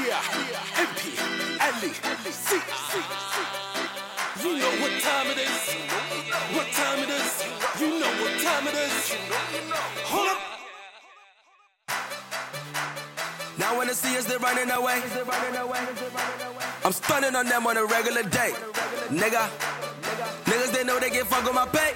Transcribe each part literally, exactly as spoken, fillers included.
Yeah, M P, Ellie, C. You know what time it is. What time it is. You know what time it is. Hold up. Now when they see us, they're running away. I'm stunning on them on a regular day. Nigga, niggas, they know they get fucked with my pay.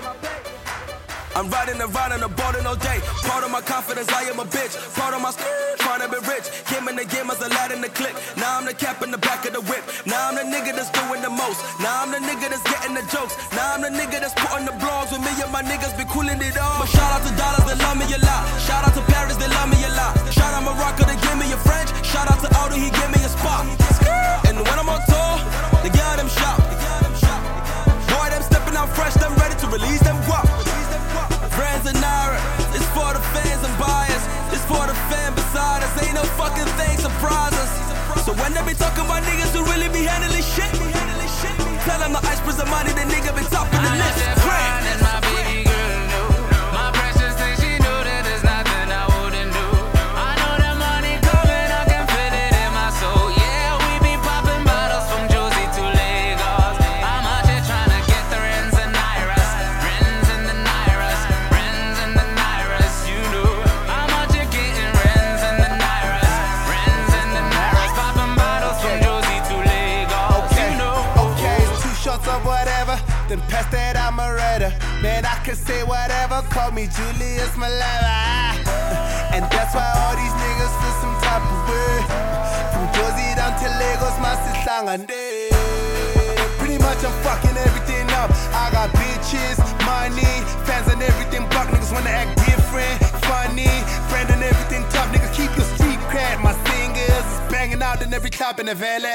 I'm riding around on the border all day. Part of my confidence, I am a bitch. Part of my skirt, trying to be rich. Came in the game as a lad in the clip. Now I'm the cap in the back of the whip. Now I'm the nigga that's doing the most. Now I'm the nigga that's getting the jokes. Now I'm the nigga that's putting the blogs. With me and my niggas be cooling it off. But shout out to dollars, they love me a lot. Shout out to Paris, they love me a lot. Shout out Morocco, they give me a French. Shout out to Aldo, he give me a spot. And when I'm on tour, they got them shop. Boy, them stepping out fresh, them ready to release them guap. Friends and Naira, it's for the fans and buyers. It's for the fan beside us. Ain't no fucking thing surprise us. So when they be talking about niggas who really be handling shit, tell them the ice prison money, the nigga be top of the list. And my baby girl know, my precious thing, she know that there's nothing I wouldn't do. I know the money coming, I can feel it in my soul. Yeah, we be popping bottles from Josie to Lagos. I'm out here trying to get the Rens and Nairas, Rens and the Nairas, Rens and the Nairas. You know, I'm out here getting Rens and the Nairas, Rens and the Nairas, popping bottles from Josie to Lagos. Okay, you know, okay, it's two shots of whatever. Then pass that, I'm a redder. Man, I can say whatever. Call me Julius Malema. And that's why all these niggas feel some type of way. From Josie down to Lagos, my sister. Pretty much I'm fucking everything up. I got bitches, money, fans and everything. Block niggas wanna act different, funny, brand and everything tough. Niggas keep your street cred. My singers is banging out in every club in the valley.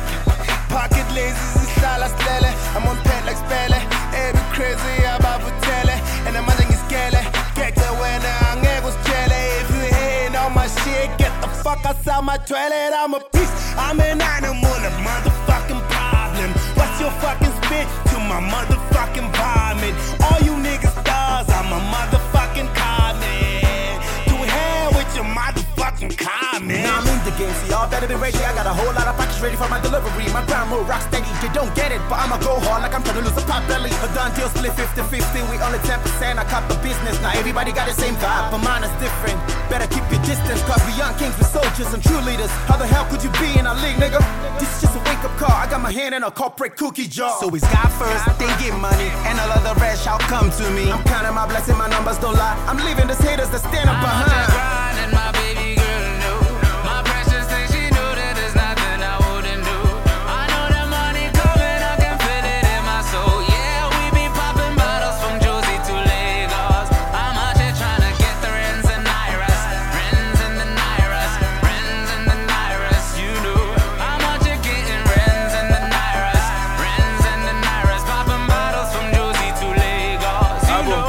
Pocket lazy, style as lele. I'm on pet like spelle. Every crazy about to tell it. And I'm on is scale. Get the winner, I'm egos jelly. If you hating on my shit, get the fuck outside my toilet. I'm a beast, I'm an animal, a motherfucking problem. What's your fucking spit to my motherfucking vomit? All you niggas stars, I'm a motherfucking comment. To hell with your motherfucking comment. Now I'm in the game, so y'all better be ready. I got a whole lot of packages ready for my delivery. My grandma rock steady, you don't get it, but I'ma go hard like I'm trying to lose a pot belly. A done deal split fifty fifty, we only ten percent. I cop the business, now everybody got the same vibe, but mine is different. Better keep your distance, cause we young kings with soldiers and true leaders. How the hell could you be in our league, nigga? This is just a wake up call, I got my hand in a corporate cookie jar. So it's God first, then get money, and all of the rest shall come to me. I'm counting my blessing, my numbers don't lie. I'm leaving these haters that stand up I'm out behind. here grinding, my baby girl know, my precious thing, she know that there's nothing I wouldn't do. I know the money coming, I can feel it in my soul. Yeah, we be popping bottles from Josie to Lagos. I'm out here trying to get the Rens and Nairas, Rens and the Nairas, Rens and the Nairas. You know, I'm out here getting Rens and the Nairas, Rens and the Nairas, popping bottles from Josie to Lagos. You know.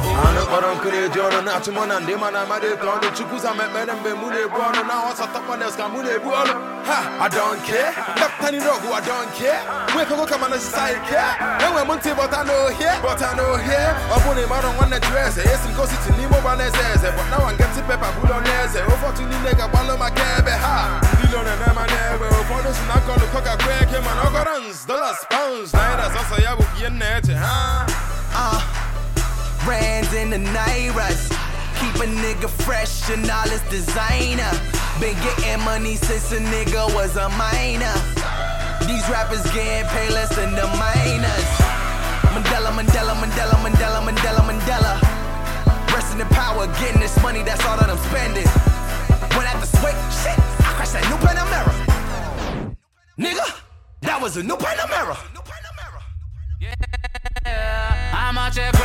I don't care. Left any rogue, I don't care. We can go come on the side care. Then we're Monty, but I know here, but I know here. I want him, I don't want to dress. Yes, and go sit in Nemo Banese. But now I'm getting pepper, Boulognese. Over to the nigga, one of my cab. Ha, Dillon and Emma never. For those who not gonna cook a crack him and Ogarans, dollars, pounds. Nine, that's also I will be in there, huh? Uh, brands in the Nairas. Keep a nigga fresh and all his designer. Been getting money since a nigga was a minor. These rappers getting paid less than the minors. Mandela, Mandela, Mandela, Mandela, Mandela, Mandela. Resting in power, getting this money, that's all that I'm spending. When at the swing, shit, I crashed that new Panamera. Nigga, that was a new Panamera. Yeah, I'm out here